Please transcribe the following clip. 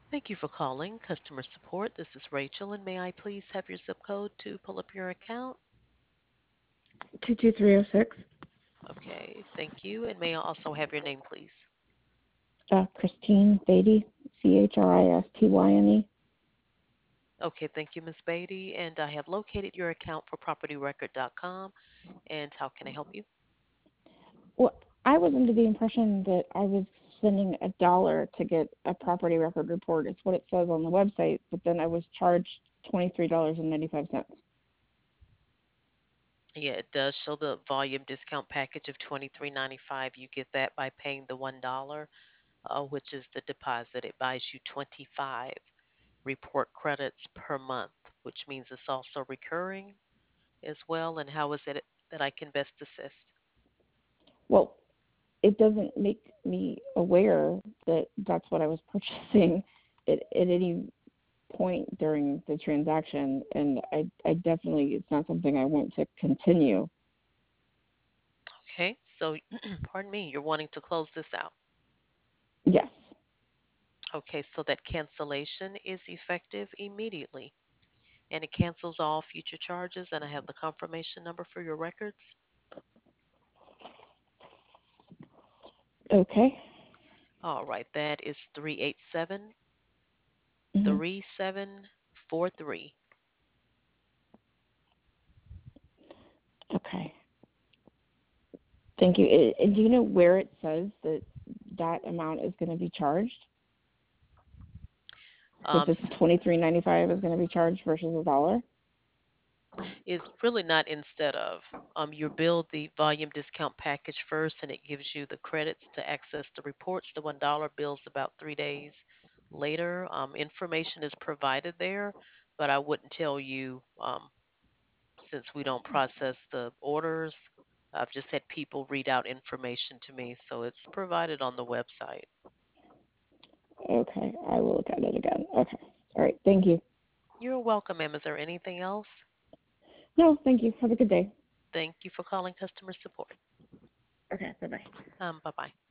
Thank you for calling customer support. This is Rachel, and may I please have your zip code to pull up your account? 22306. Okay, thank you. And may I also have your name, please? Christine Beatty, Christyne. Okay, thank you, Miss Beatty. And I have located your account for propertyrecord.com. And how can I help you? Well, I was under the impression that I was spending $1 to get a property record report. It's what it says on the website, but then I was charged $23.95. Yeah, it does show the volume discount package of $23.95. You get that by paying the $1, which is the deposit. It buys you 25 report credits per month, which means it's also recurring as well. And how is it that I can best assist? Well, it doesn't make me aware that that's what I was purchasing at any point during the transaction, and I definitely, it's not something I want to continue. Okay, so pardon me, you're wanting to close this out. Yes. Okay, so that cancellation is effective immediately and it cancels all future charges. And I have the confirmation number for your records. Okay. All right, that is 387 Hmm. 3743. Okay. Thank you. And do you know where it says that that amount is going to be charged? That Um, this 23.95 is going to be charged versus $1? is really not instead of. You build the volume discount package first, and it gives you the credits to access the reports. The $1 bills about 3 days later. Information is provided there, but I wouldn't tell you since we don't process the orders. I've just had people read out information to me, so it's provided on the website. Okay. I will look at it again. Okay. All right. Thank you. You're welcome, ma'am. Is there anything else? No, thank you. Have a good day. Thank you for calling customer support. Okay. Bye bye. Bye bye.